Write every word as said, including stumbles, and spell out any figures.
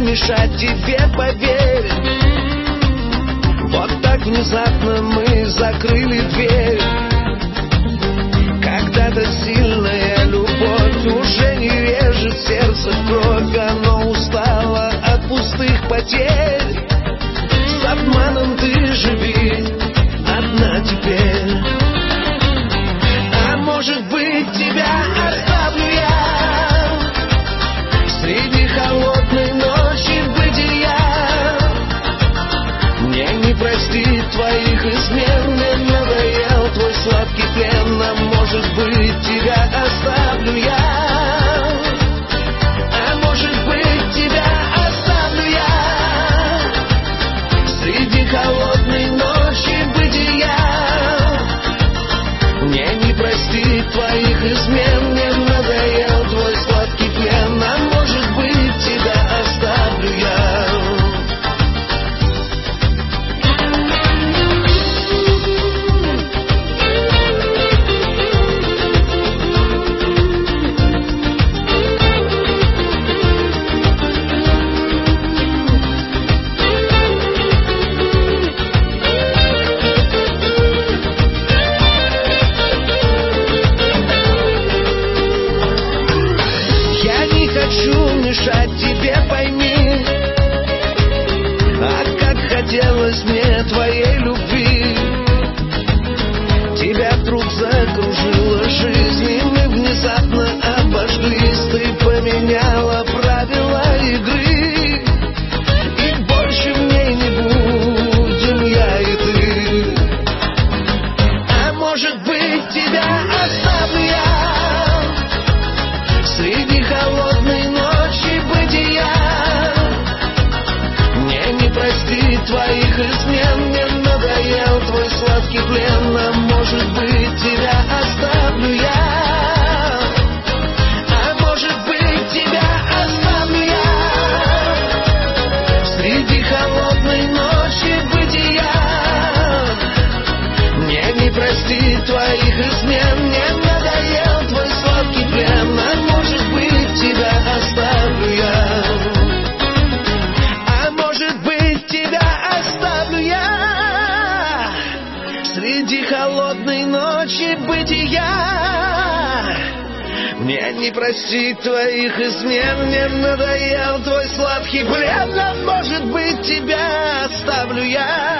мешать тебе, поверь. Вот так внезапно мы закрыли дверь. Когда-то сильная любовь уже не режет сердце в кровь. Оно устало от пустых потерь. С обманом ты живи одна теперь. А может быть, тебя оставлю я среди холодной ночи бытия. Мне не простить твоих измен, мне надоел твой сладкий плен. А может быть, тебя оставлю я. А может быть, тебя оставлю я среди холодной ночи бытия. Мне не простить твоих измен, мне надоел твой сладкий плен. А может быть, тебя оставлю я. Мешать тебе, пойми, а как хотелось мне твоей любви. Тебя вдруг закружила жизнь, и мы внезапно обожглись. Ты поменяла правила игры, и больше в ней не будем я и ты. А может быть, тебя оставлю я среди холодной ночи бытия. Мне не простить твоих измен, мне надоел твой сладкий плен. А может быть, тебя оставлю я. А может быть, тебя оставлю я среди холодной ночи бытия. Мне не простить твоих измен, мне надоел твой сладкий плен. А может быть, тебя оставлю я. А может быть, тебя оставлю я среди холодной ночи бытия. Мне не простить твоих измен, мне надоел твой сладкий плен. А может быть, тебя оставлю я.